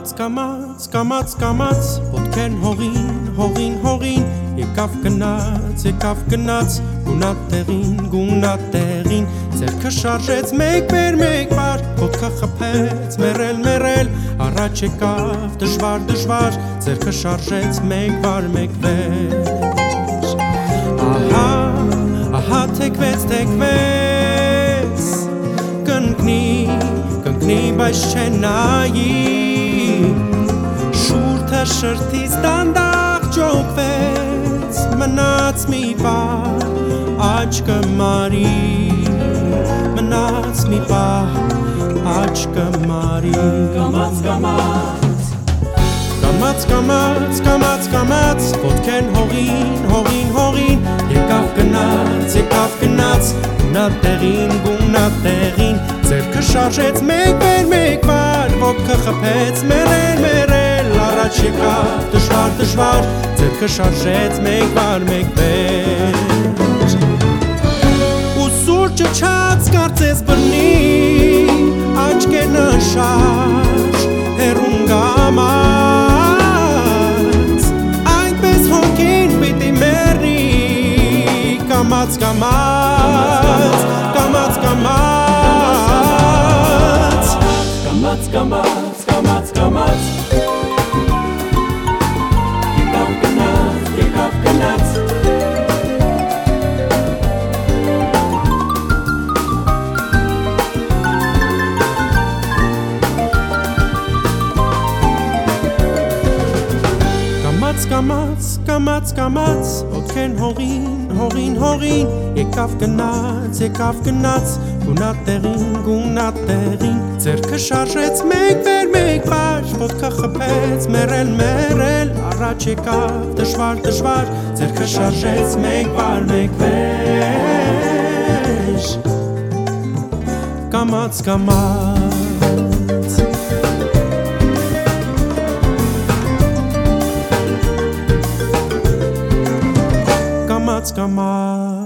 Կամաց, կամաց, կամաց, ոտքեն հողին, հողին, հողին, եկավ գնաց, գունատեղին, ձերքը շարժեց մեկ վար, ոտքը խփեց, մերել, առաջ եկավ դժվար, ձերքը շարժեց մեկ վեր, ահա թեքվեց, կընկնի, բայց չենայի, շուրթը շրթից դանդաղ ջոկվեց, մնաց մի պահ, աչքը մարի, մնաց մի պահ, աչքը մարի, կամաց, ոտքեն հողին, եկավ գնաց, գունատեղին, ձերքը շարժեց մեկ վար, ոտքը խփեց, մերել, առաջ եկավ դժվար, ձերքը շարժեց մեկ վեր, ու սուրճը չած կարծես բռնի, աչքերը շարժ, հեռուն գամած, այնպես հոգին պիտի մեռնի, կամաց, եկավ գնաց, Կամաց, ոտքեն հողին, եկավ գնաց, գունատեղին, ձերքը շարժեց մեկ վար, ոտքը խփեց, մերել, առաջ եկավ դժվար, ձերքը շարժեց մեկ վեր, կամաց, Կամաց